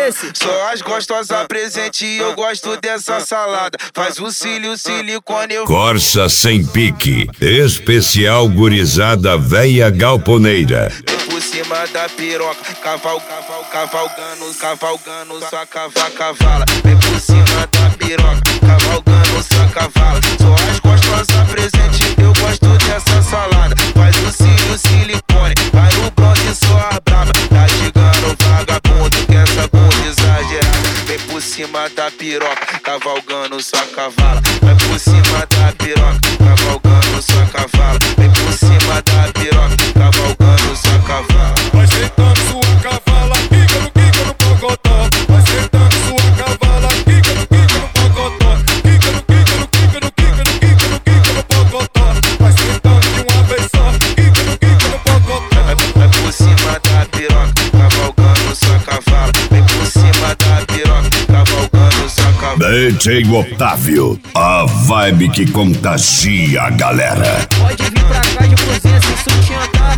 esse? Só as gostosas presente e eu gosto dessa salada. Faz o cílio, silicone. Corsa sem pique, especial gurizada véia galponeira. Por cima da piroca, cavalgando sua cavala. Vem por cima da piroca, cavalgando sua cavala. Só as gostosas presente, eu gosto dessa salada. Faz o cílio, silicone, vai no bronze, só a braba. Tá chegando vagabundo, que essa bunda exagerada. Vem por cima da piroca, cavalgando sua cavala. Vai por cima da piroca, cavalgando sua cavala. Vem por cima da piroca, cavalgando sua cavala. Vai sentando sua cavala, quica no pocotó. Vai sentando sua cavala, quica no pocotó. Quica no pocotó. Vai sentando de uma vez só, quica no pocotó. Vai por cima da piroca, cavalgando sua cavala. Vem por cima da piroca, cavalgando sua cavala. DJ Otávio, a vibe que contagia a galera. Pode vir pra cá de cruzinha sem sutiã, tá?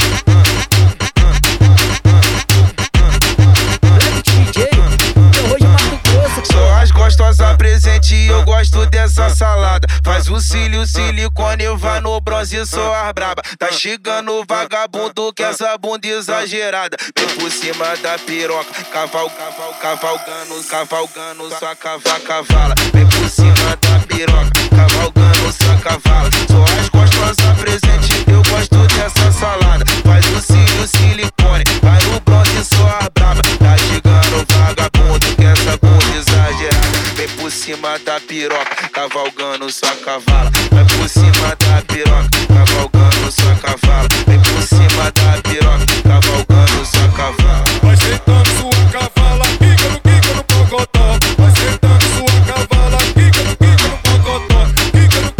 Só as gostosas presente e eu gosto dessa salada. Faz o cílio, silicone, vai no bronze, só as braba. Tá chegando vagabundo, que essa bunda exagerada. Vem por cima da piroca, cavalgando sua cavala. Vem por cima da piroca, cavalgando sua cavala. Só as gostosas presente, eu gosto dessa salada. Faz o cílio, silicone, vai no bronze, só as braba. Tá chegando vagabundo, que essa bunda exagerada. Vem por cima da piroca, cavalgando sua cavala. Vai por cima da piroca, cavalgando sua cavala. Vem por cima da piroca, cavalgando sua cavala. Vai sentando sua cavala, quica no pocotó. Vai sentando sua cavala, quica no pocotó. Quica no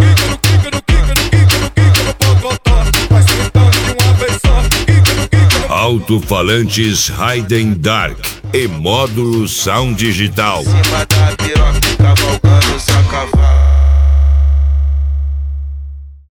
pocotó. Vai sentando de uma vez só, quica no Alto-falantes Hayden Dark e módulo Sound Digital. Por cima da piroca, cavalgando sua cavala.